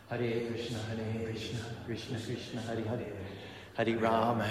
Hare Krishna, Krishna Krishna, Hare Hare, Hare Rama,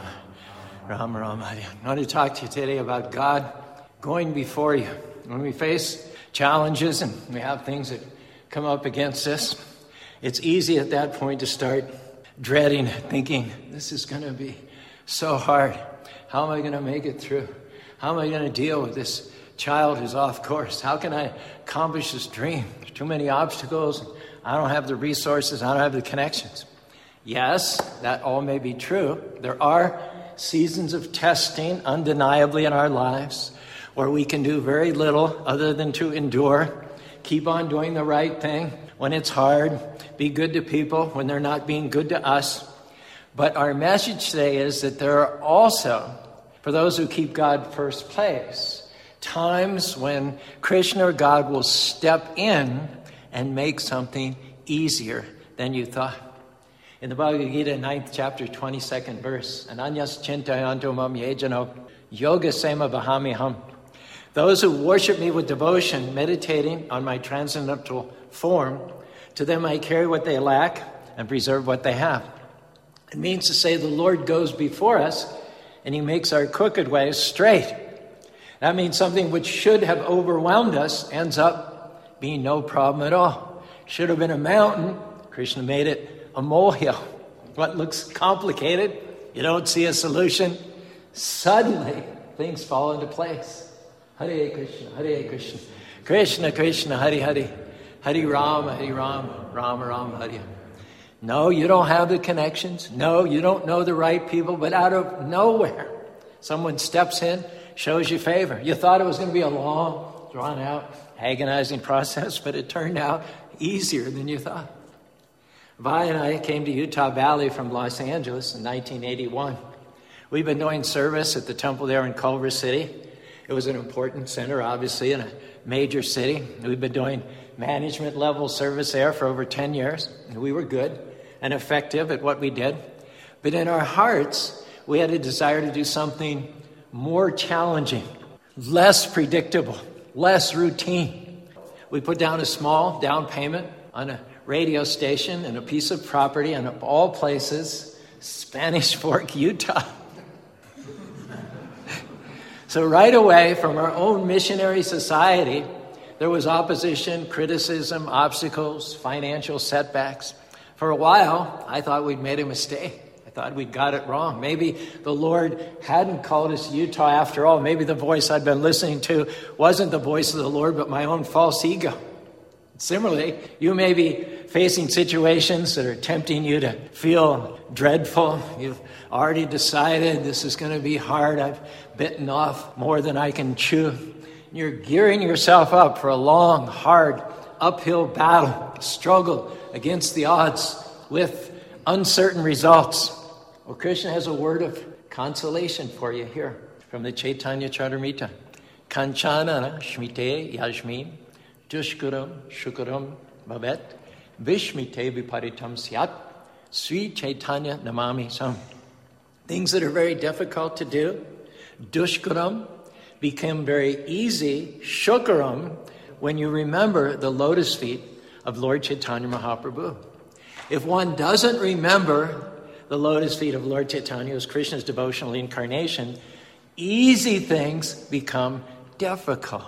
Rama Rama, Hare. I want to talk to you today about God going before you. When we face challenges and we have things that come up against us, it's easy at that point to start dreading it, thinking, this is going to be so hard. How am I going to make it through? How am I going to deal with this child who's off course? How can I accomplish this dream? There's too many obstacles. I don't have the resources. I don't have the connections. Yes, that all may be true. There are seasons of testing, undeniably, in our lives where we can do very little other than to endure, keep on doing the right thing when it's hard, be good to people when they're not being good to us. But our message today is that there are also, for those who keep God first place, times when Krishna or God will step in and make something easier than you thought. In the Bhagavad Gita, 9th chapter, 22nd verse, Ananyas chintayanto mam yejano yoga sema bahamiham. Those who worship me with devotion, meditating on my transcendental form, to them I carry what they lack and preserve what they have. It means to say the Lord goes before us and he makes our crooked ways straight. That means something which should have overwhelmed us ends up being no problem at all. Should have been a mountain, Krishna made it a molehill. What looks complicated, you don't see a solution, suddenly things fall into place. Hare Krishna, Krishna Krishna, Hare Hare, Hare Rama, Rama Rama, Hare. No, you don't have the connections. No, you don't know the right people, but out of nowhere, someone steps in, shows you favor. You thought it was going to be a long, drawn-out, agonizing process, but it turned out easier than you thought. Vi and I came to Utah Valley from Los Angeles in 1981. We've been doing service at the temple there in Culver City. It was an important center, obviously, in a major city. We've been doing management level service there for over 10 years. And we were good and effective at what we did. But in our hearts, we had a desire to do something more challenging, less predictable, less routine. We put down a small down payment on a radio station and a piece of property, and of all places, Spanish Fork, Utah. So right away, from our own missionary society, there was opposition, criticism, obstacles, financial setbacks. For a while, I thought we'd made a mistake. I thought we'd got it wrong. Maybe the Lord hadn't called us to Utah after all. Maybe the voice I'd been listening to wasn't the voice of the Lord, but my own false ego. Similarly, you may be facing situations that are tempting you to feel dreadful. You've already decided this is going to be hard. I've bitten off more than I can chew. You're gearing yourself up for a long, hard, uphill battle, struggle against the odds with uncertain results. Well, Krishna has a word of consolation for you here from the Chaitanya Charitamrita. Kanchana shmite yasmin dushkuram shukuram bhavet vishmite viparitam syat Sri Chaitanya namami sam. Things that are very difficult to do, dushkuram, become very easy, shukuram, when you remember the lotus feet of Lord Chaitanya Mahaprabhu. If one doesn't remember the lotus feet of Lord Chaitanya as Krishna's devotional incarnation, easy things become difficult.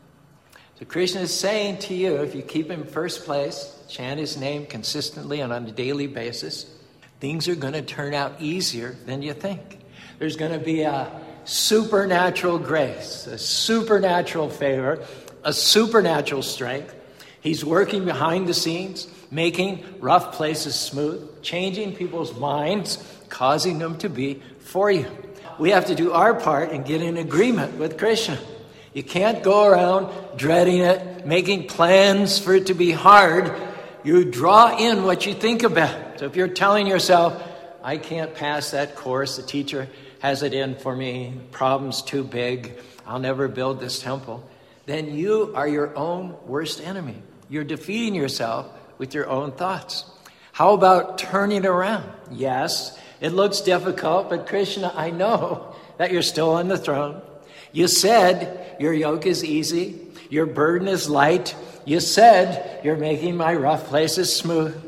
So Krishna is saying to you, if you keep him first place, chant his name consistently and on a daily basis, things are going to turn out easier than you think. There's going to be a supernatural grace, a supernatural favor, a supernatural strength. He's working behind the scenes, making rough places smooth, changing people's minds, causing them to be for you. We have to do our part and get in agreement with Krishna. You can't go around dreading it, making plans for it to be hard. You draw in what you think about. So if you're telling yourself, I can't pass that course, the teacher has it in for me, the problem's too big, I'll never build this temple, then you are your own worst enemy. You're defeating yourself with your own thoughts. How about turning around? Yes, it looks difficult, but Krishna, I know that you're still on the throne. You said your yoke is easy, your burden is light. You said you're making my rough places smooth.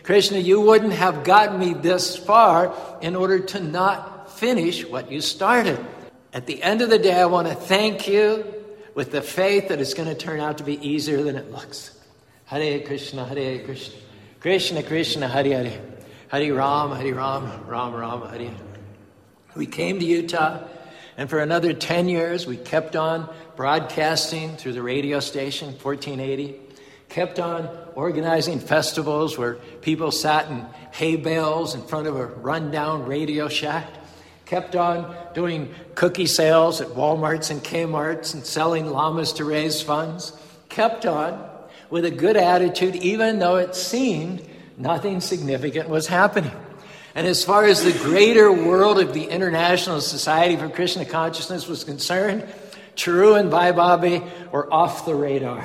Krishna, you wouldn't have gotten me this far in order to not finish what you started. At the end of the day, I want to thank you with the faith that it's going to turn out to be easier than it looks. Hare Krishna, Hare Krishna, Krishna Krishna, Hare Hare, Hare Ram, Ram Ram, Hare Hare. We came to Utah, and for another 10 years, we kept on broadcasting through the radio station, 1480, kept on organizing festivals where people sat in hay bales in front of a rundown radio shack, kept on doing cookie sales at Walmarts and Kmarts and selling llamas to raise funds, kept on with a good attitude, even though it seemed nothing significant was happening. And as far as the greater world of the International Society for Krishna Consciousness was concerned, Charu and Bhai Babi were off the radar,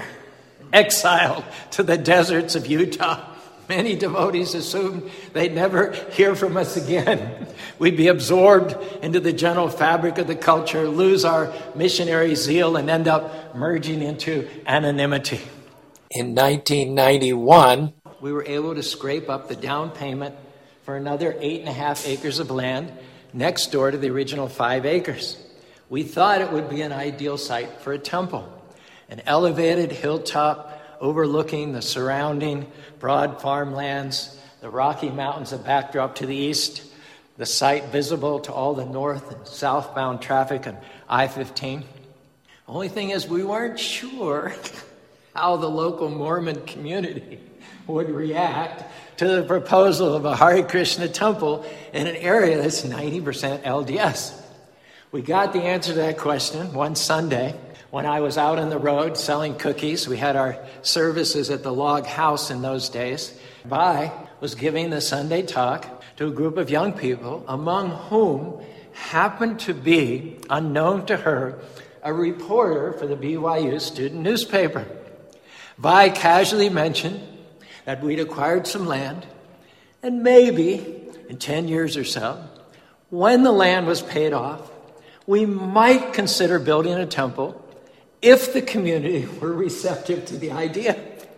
exiled to the deserts of Utah. Many devotees assumed they'd never hear from us again. We'd be absorbed into the general fabric of the culture, lose our missionary zeal, and end up merging into anonymity. In 1991, we were able to scrape up the down payment for another 8.5 acres of land next door to the original 5 acres. We thought it would be an ideal site for a temple, an elevated hilltop overlooking the surrounding broad farmlands, the Rocky Mountains, a backdrop to the east, the site visible to all the north and southbound traffic on I-15. The only thing is we weren't sure how the local Mormon community would react to the proposal of a Hare Krishna temple in an area that's 90% LDS. We got the answer to that question one Sunday when I was out on the road selling cookies. We had our services at the log house in those days. Bai was giving the Sunday talk to a group of young people, among whom happened to be, unknown to her, a reporter for the BYU student newspaper. Bai casually mentioned that we'd acquired some land, and maybe in 10 years or so, when the land was paid off, we might consider building a temple if the community were receptive to the idea.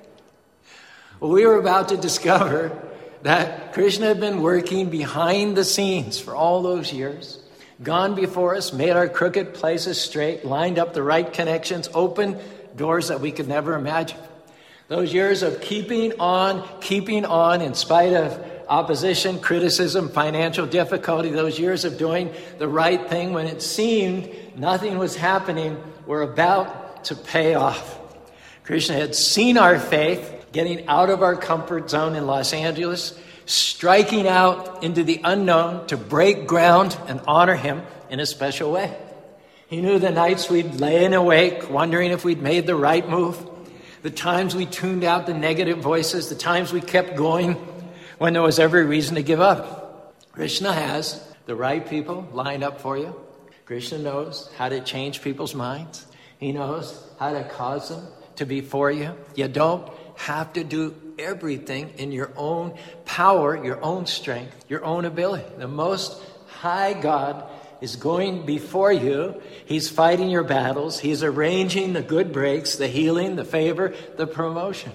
Well, we were about to discover that Krishna had been working behind the scenes for all those years, gone before us, made our crooked places straight, lined up the right connections, opened doors that we could never imagine. Those years of keeping on in spite of opposition, criticism, financial difficulty, those years of doing the right thing when it seemed nothing was happening, were about to pay off. Krishna had seen our faith, getting out of our comfort zone in Los Angeles, striking out into the unknown to break ground and honor him in a special way. He knew the nights we'd lay awake, wondering if we'd made the right move, the times we tuned out the negative voices, the times we kept going when there was every reason to give up. Krishna has the right people lined up for you. Krishna knows how to change people's minds. He knows how to cause them to be for you. You don't have to do everything in your own power, your own strength, your own ability. The Most High God is going before you. He's fighting your battles. He's arranging the good breaks, the healing, the favor, the promotion.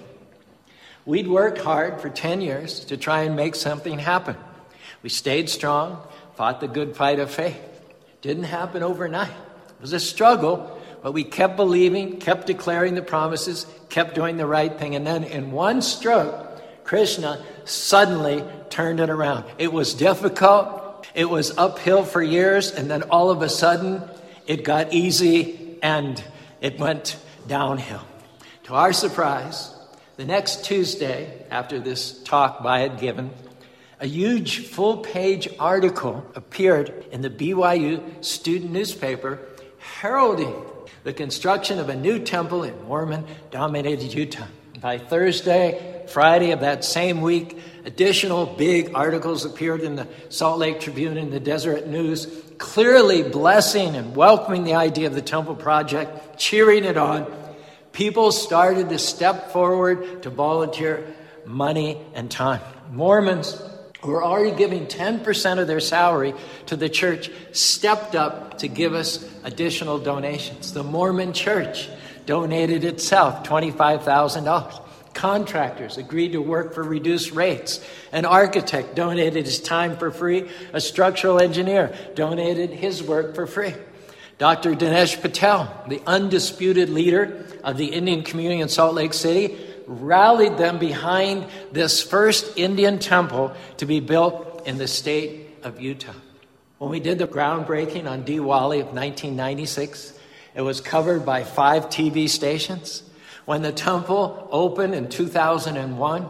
We'd worked hard for 10 years to try and make something happen. We stayed strong, fought the good fight of faith. Didn't happen overnight. It was a struggle, but we kept believing, kept declaring the promises, kept doing the right thing. And then in one stroke, Krishna suddenly turned it around. It was difficult. It was uphill for years. And then all of a sudden, it got easy and it went downhill. To our surprise, the next Tuesday, after this talk I had given, a huge full-page article appeared in the BYU student newspaper heralding the construction of a new temple in Mormon-dominated Utah. By Thursday, Friday of that same week, additional big articles appeared in the Salt Lake Tribune and the Deseret News, clearly blessing and welcoming the idea of the temple project, cheering it on. People started to step forward to volunteer money and time. Mormons, who were already giving 10% of their salary to the church, stepped up to give us additional donations. The Mormon Church donated itself $25,000. Contractors agreed to work for reduced rates. An architect donated his time for free. A structural engineer donated his work for free. Dr. Dinesh Patel, the undisputed leader of the Indian community in Salt Lake City, rallied them behind this first Indian temple to be built in the state of Utah. When we did the groundbreaking on Diwali of 1996, it was covered by 5 TV stations. When the temple opened in 2001,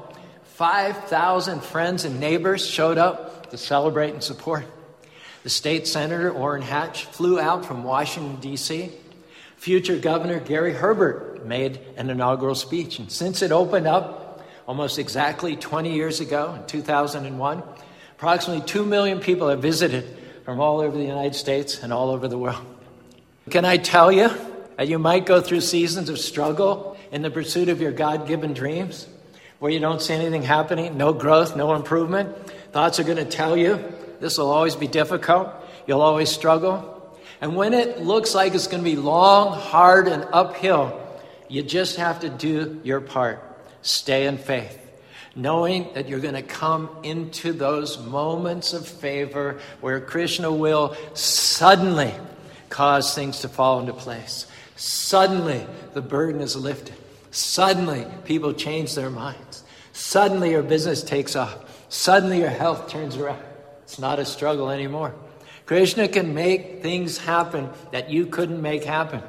5,000 friends and neighbors showed up to celebrate and support. The state senator, Orrin Hatch, flew out from Washington, D.C. Future Governor Gary Herbert made an inaugural speech. And since it opened up almost exactly 20 years ago, in 2001, approximately 2 million people have visited from all over the United States and all over the world. Can I tell you that you might go through seasons of struggle in the pursuit of your God-given dreams, where you don't see anything happening, no growth, no improvement? Thoughts are going to tell you this will always be difficult. You'll always struggle. And when it looks like it's going to be long, hard, and uphill, you just have to do your part. Stay in faith, knowing that you're going to come into those moments of favor where Krishna will suddenly cause things to fall into place. Suddenly, the burden is lifted. Suddenly, people change their minds. Suddenly, your business takes off. Suddenly, your health turns around. It's not a struggle anymore. Krishna can make things happen that you couldn't make happen.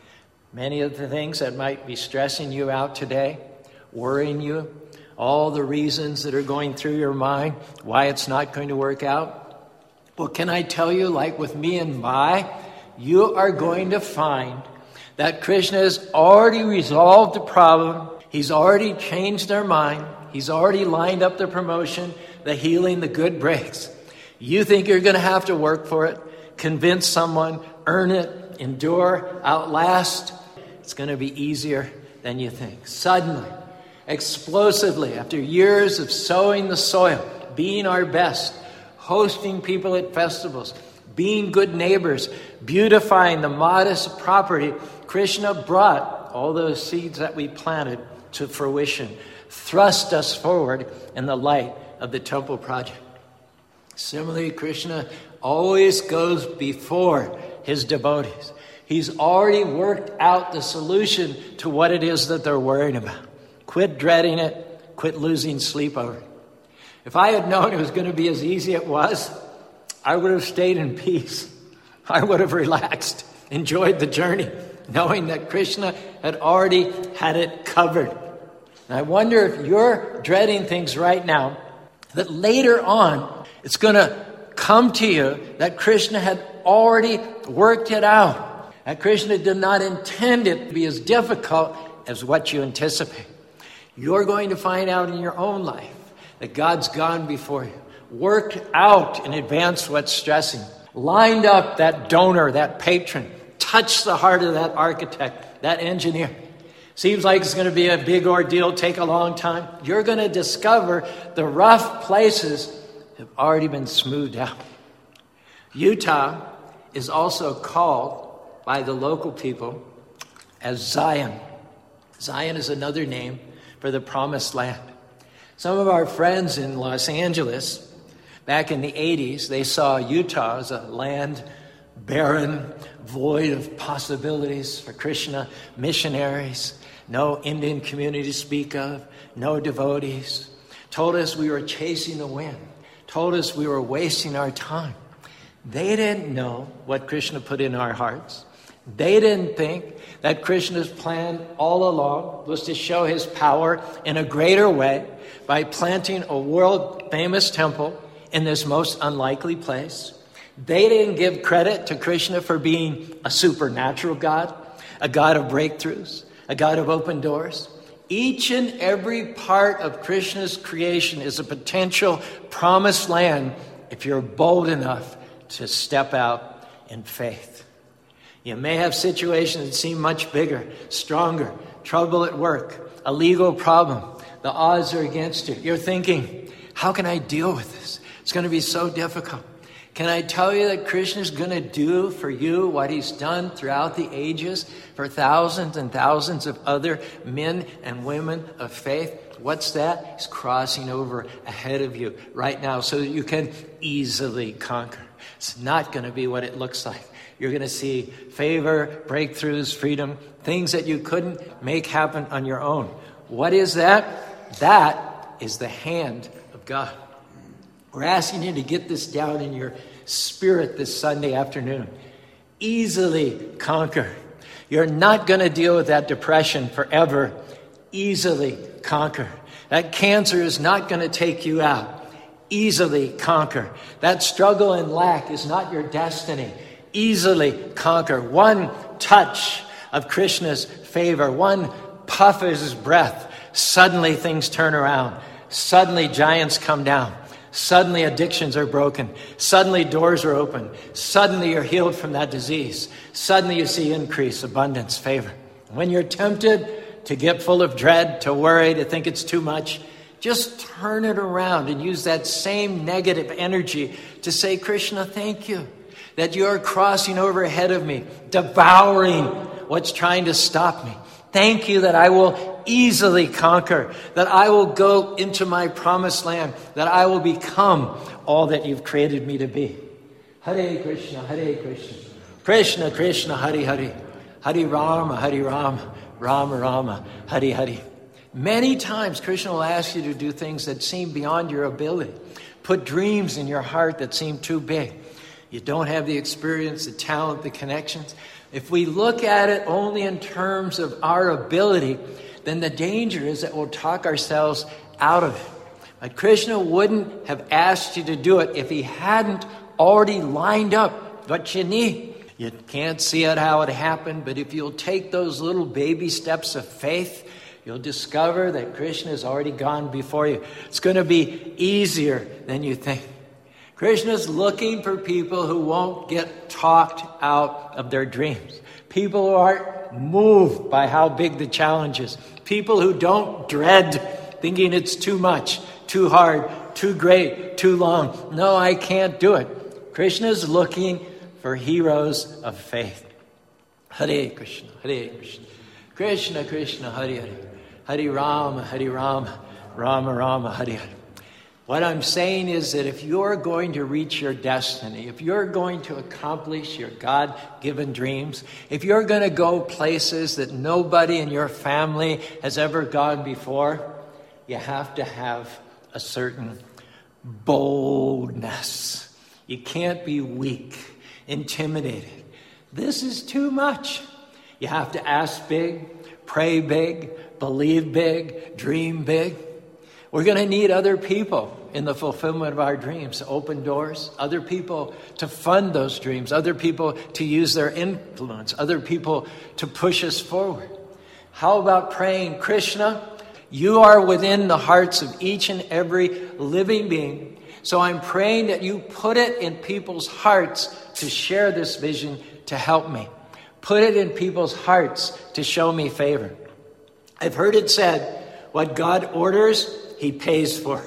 Many of the things that might be stressing you out today, worrying you, all the reasons that are going through your mind, why it's not going to work out. Well, can I tell you, like with me and Mai, you are going to find that Krishna has already resolved the problem. He's already changed their mind. He's already lined up the promotion, the healing, the good breaks. You think you're going to have to work for it, convince someone, earn it, endure, outlast. It's going to be easier than you think. Suddenly, explosively, after years of sowing the soil, being our best, hosting people at festivals, being good neighbors, beautifying the modest property, Krishna brought all those seeds that we planted to fruition, thrust us forward in the light of the temple project. Similarly, Krishna always goes before his devotees. He's already worked out the solution to what it is that they're worried about. Quit dreading it. Quit losing sleep over it. If I had known it was going to be as easy as it was, I would have stayed in peace. I would have relaxed, enjoyed the journey, knowing that Krishna had already had it covered. And I wonder if you're dreading things right now, that later on, it's going to come to you that Krishna had already worked it out. That Krishna did not intend it to be as difficult as what you anticipate. You're going to find out in your own life that God's gone before you, worked out in advance what's stressing, lined up that donor, that patron, touched the heart of that architect, that engineer. Seems like it's going to be a big ordeal, take a long time. You're going to discover the rough places have already been smoothed out. Utah is also called by the local people as Zion. Zion is another name for the promised land. Some of our friends in Los Angeles, back in the 80s, they saw Utah as a land barren, void of possibilities for Krishna missionaries, no Indian community to speak of, no devotees. Told us we were chasing the wind. Told us we were wasting our time. They didn't know what Krishna put in our hearts. They didn't think that Krishna's plan all along was to show his power in a greater way by planting a world-famous temple in this most unlikely place. They didn't give credit to Krishna for being a supernatural God, a God of breakthroughs, a God of open doors. Each and every part of Krishna's creation is a potential promised land if you're bold enough to step out in faith. You may have situations that seem much bigger, stronger, trouble at work, a legal problem. The odds are against you. You're thinking, how can I deal with this? It's going to be so difficult. Can I tell you that Krishna is going to do for you what he's done throughout the ages for thousands and thousands of other men and women of faith? What's that? He's crossing over ahead of you right now so that you can easily conquer. It's not going to be what it looks like. You're going to see favor, breakthroughs, freedom, things that you couldn't make happen on your own. What is that? That is the hand of God. We're asking you to get this down in your spirit this Sunday afternoon. Easily conquer. You're not going to deal with that depression forever. Easily conquer. That cancer is not going to take you out. Easily conquer. That struggle and lack is not your destiny. Easily conquer. One touch of Krishna's favor, one puff of his breath, suddenly things turn around. Suddenly giants come down. Suddenly addictions are broken. Suddenly doors are open. Suddenly you're healed from that disease. Suddenly you see increase, abundance, favor. When you're tempted to get full of dread, to worry, to think it's too much, just turn it around and use that same negative energy to say, Krishna, thank you that you're crossing over ahead of me, devouring what's trying to stop me. Thank you that I will easily conquer, that I will go into my promised land, that I will become all that you've created me to be. Hare Krishna, Hare Krishna, Krishna Krishna, Hare Hare, Hare Rama, Rama Rama, Hare Hare. Many times Krishna will ask you to do things that seem beyond your ability. Put dreams in your heart that seem too big. You don't have the experience, the talent, the connections. If we look at it only in terms of our ability, then the danger is that we'll talk ourselves out of it. But Krishna wouldn't have asked you to do it if he hadn't already lined up what you need. You can't see it how it happened, but if you'll take those little baby steps of faith, you'll discover that Krishna has already gone before you. It's going to be easier than you think. Krishna's looking for people who won't get talked out of their dreams. People who aren't moved by how big the challenge is. People who don't dread thinking it's too much, too hard, too great, too long. No, I can't do it. Krishna's looking for heroes of faith. Hare Krishna, Hare Krishna, Krishna Krishna, Hare Hare, Hare Rama, Rama Rama, Hare Hare. What I'm saying is that if you're going to reach your destiny, if you're going to accomplish your God-given dreams, if you're going to go places that nobody in your family has ever gone before, you have to have a certain boldness. You can't be weak, intimidated. This is too much. You have to ask big, pray big, believe big, dream big. We're going to need other people in the fulfillment of our dreams to open doors, other people to fund those dreams, other people to use their influence, other people to push us forward. How about praying, Krishna, you are within the hearts of each and every living being. So I'm praying that you put it in people's hearts to share this vision to help me. Put it in people's hearts to show me favor. I've heard it said, what God orders, he pays for.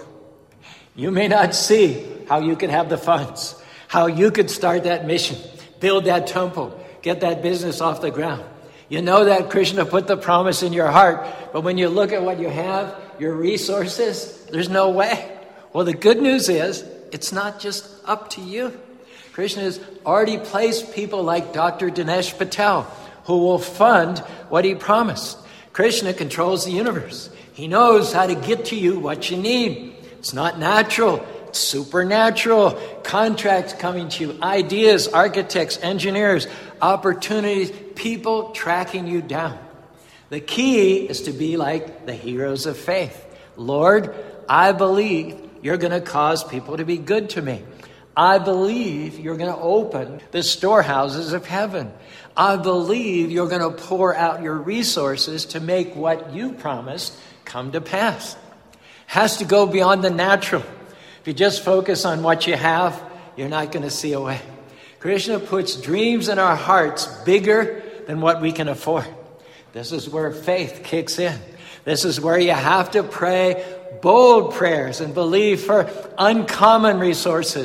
You may not see how you could have the funds, how you could start that mission, build that temple, get that business off the ground. You know that Krishna put the promise in your heart, but when you look at what you have, your resources, there's no way. Well, the good news is, it's not just up to you. Krishna has already placed people like Dr. Dinesh Patel, who will fund what he promised. Krishna controls the universe. He knows how to get to you what you need. It's not natural. It's supernatural. Contracts coming to you. Ideas, architects, engineers, opportunities, people tracking you down. The key is to be like the heroes of faith. Lord, I believe you're going to cause people to be good to me. I believe you're going to open the storehouses of heaven. I believe you're going to pour out your resources to make what you promised come to pass. Has to go beyond the natural. If you just focus on what you have, you're not going to see a way. Krishna puts dreams in our hearts bigger than what we can afford. This is where faith kicks in. This is where you have to pray bold prayers and believe for uncommon resources,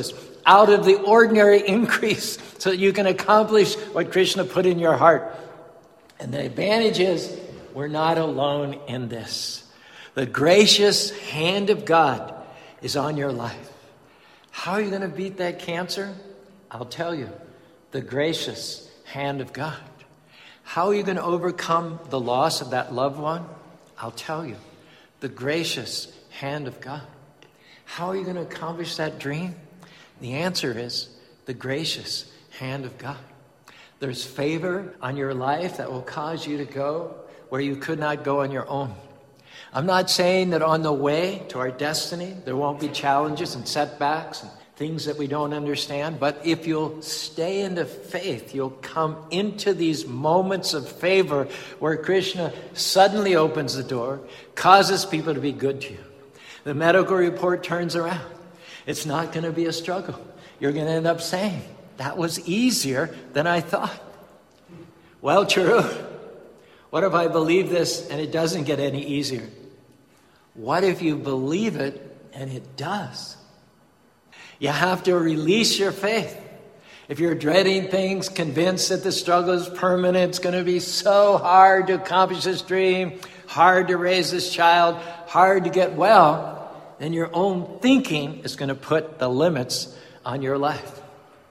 out of the ordinary increase so that you can accomplish what Krishna put in your heart. And the advantage is we're not alone in this. The gracious hand of God is on your life. How are you going to beat that cancer? I'll tell you, the gracious hand of God. How are you going to overcome the loss of that loved one? I'll tell you, the gracious hand of God. How are you going to accomplish that dream? The answer is the gracious hand of God. There's favor on your life that will cause you to go where you could not go on your own. I'm not saying that on the way to our destiny, there won't be challenges and setbacks and things that we don't understand. But if you'll stay in the faith, you'll come into these moments of favor where Krishna suddenly opens the door, causes people to be good to you. The medical report turns around. It's not going to be a struggle. You're going to end up saying, that was easier than I thought. Well, true. What if I believe this and it doesn't get any easier? What if you believe it and it does? You have to release your faith. If you're dreading things, convinced that the struggle is permanent, it's going to be so hard to accomplish this dream, hard to raise this child, hard to get well, then your own thinking is going to put the limits on your life.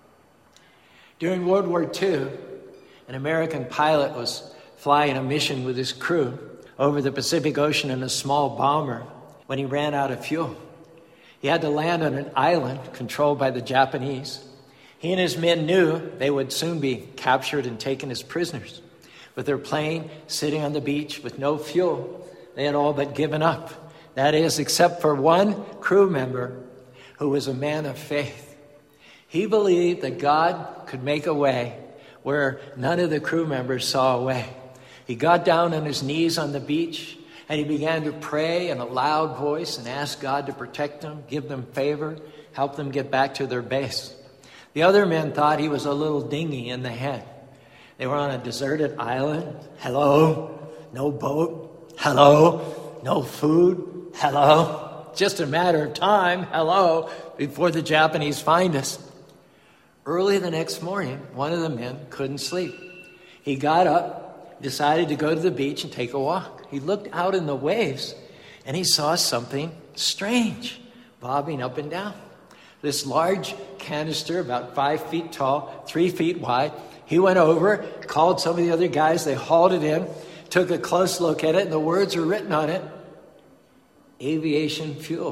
During World War II, an American pilot was flying a mission with his crew over the Pacific Ocean in a small bomber when he ran out of fuel. He had to land on an island controlled by the Japanese. He and his men knew they would soon be captured and taken as prisoners. With their plane sitting on the beach with no fuel, they had all but given up. That is, except for one crew member who was a man of faith. He believed that God could make a way where none of the crew members saw a way. He got down on his knees on the beach and he began to pray in a loud voice and ask God to protect them, give them favor, help them get back to their base. The other men thought he was a little dinghy in the head. They were on a deserted island. Hello? No boat? Hello? No food? Hello? Just a matter of time, hello, before the Japanese find us. Early the next morning, one of the men couldn't sleep. He got up, decided to go to the beach and take a walk. He looked out in the waves and he saw something strange bobbing up and down. This large canister, about 5 feet tall, 3 feet wide. He went over, called some of the other guys. They hauled it in, took a close look at it, and the words were written on it, aviation fuel.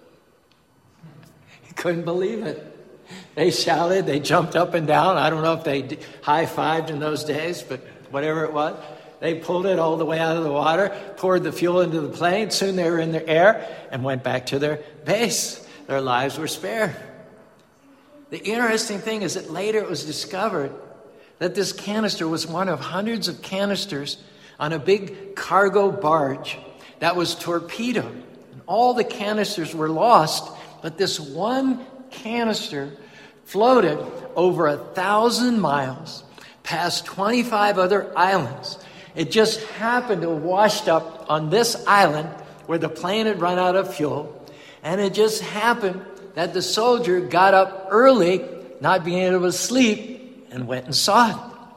He couldn't believe it. They shouted, they jumped up and down. I don't know if they high-fived in those days, but whatever it was. They pulled it all the way out of the water, poured the fuel into the plane. Soon they were in the air and went back to their base. Their lives were spared. The interesting thing is that later it was discovered that this canister was one of hundreds of canisters on a big cargo barge that was torpedoed. And all the canisters were lost, but this one canister floated over 1,000 miles past 25 other islands. It just happened to have washed up on this island where the plane had run out of fuel. And it just happened that the soldier got up early, not being able to sleep, and went and saw it.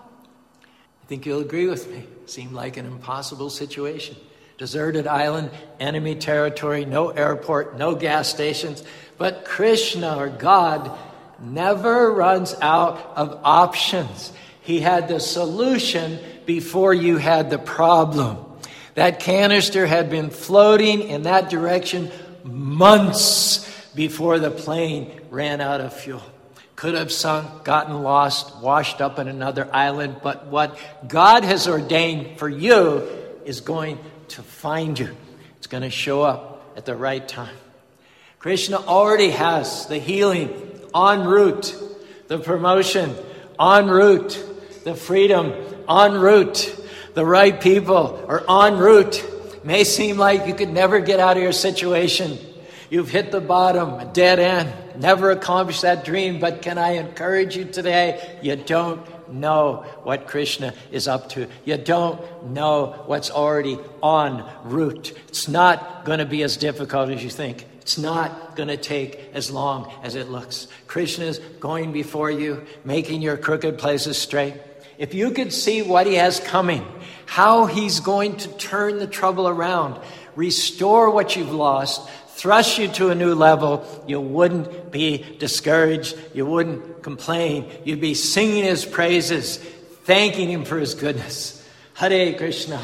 I think you'll agree with me. It seemed like an impossible situation. Deserted island, enemy territory, no airport, no gas stations. But Krishna, or God, never runs out of options. He had the solution before you had the problem. That canister had been floating in that direction months before the plane ran out of fuel. Could have sunk, gotten lost, washed up on another island. But what God has ordained for you is going to find you. It's going to show up at the right time. Krishna already has the healing en route, the promotion en route, the freedom en route. The right people are en route. May seem like you could never get out of your situation. You've hit the bottom, a dead end, never accomplished that dream. But can I encourage you today? You don't know what Krishna is up to. You don't know what's already en route. It's not going to be as difficult as you think. It's not going to take as long as it looks. Krishna's going before you, making your crooked places straight. If you could see what he has coming, how he's going to turn the trouble around, restore what you've lost, thrust you to a new level, you wouldn't be discouraged. You wouldn't complain. You'd be singing his praises, thanking him for his goodness. Hare Krishna,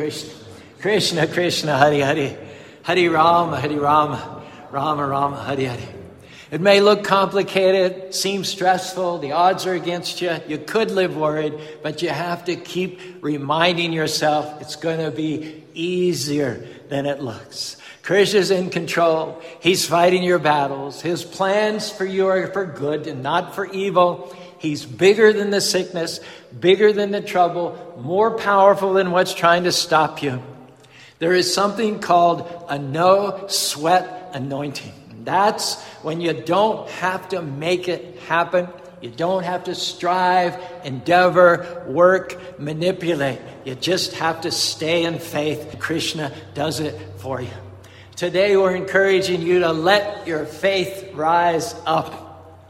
Krishna Krishna, Hare Hare, Hare Rama, Rama Rama, Hare Hare. It may look complicated, seem stressful, the odds are against you. You could live worried, but you have to keep reminding yourself it's going to be easier than it looks. Krishna's in control. He's fighting your battles. His plans for you are for good and not for evil. He's bigger than the sickness, bigger than the trouble, more powerful than what's trying to stop you. There is something called a no-sweat anointing. That's when you don't have to make it happen. You don't have to strive, endeavor, work, manipulate. You just have to stay in faith. Krishna does it for you. Today we're encouraging you to let your faith rise up.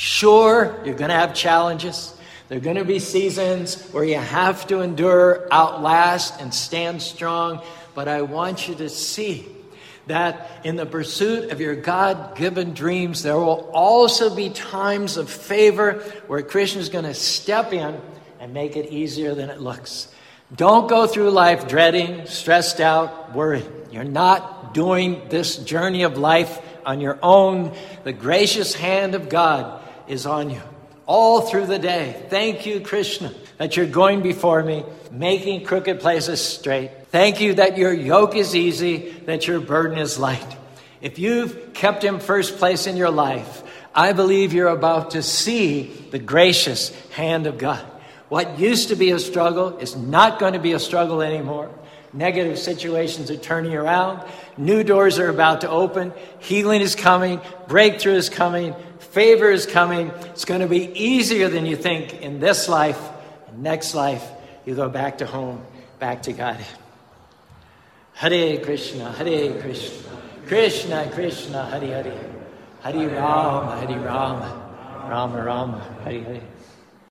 Sure, you're going to have challenges. There are going to be seasons where you have to endure, outlast, and stand strong. But I want you to see that in the pursuit of your God-given dreams, there will also be times of favor where Krishna is going to step in and make it easier than it looks. Don't go through life dreading, stressed out, worried. You're not doing this journey of life on your own. The gracious hand of God is on you all through the day. Thank you, Krishna, that you're going before me, making crooked places straight. Thank you that your yoke is easy, that your burden is light. If you've kept him first place in your life, I believe you're about to see the gracious hand of God. What used to be a struggle is not going to be a struggle anymore. Negative situations are turning around. New doors are about to open. Healing is coming. Breakthrough is coming. Favor is coming. It's going to be easier than you think in this life. And next life, you go back to home, back to God. Hare Krishna, Krishna Krishna, Hare Hare, Hare Rama, Rama Rama, Hare Hare.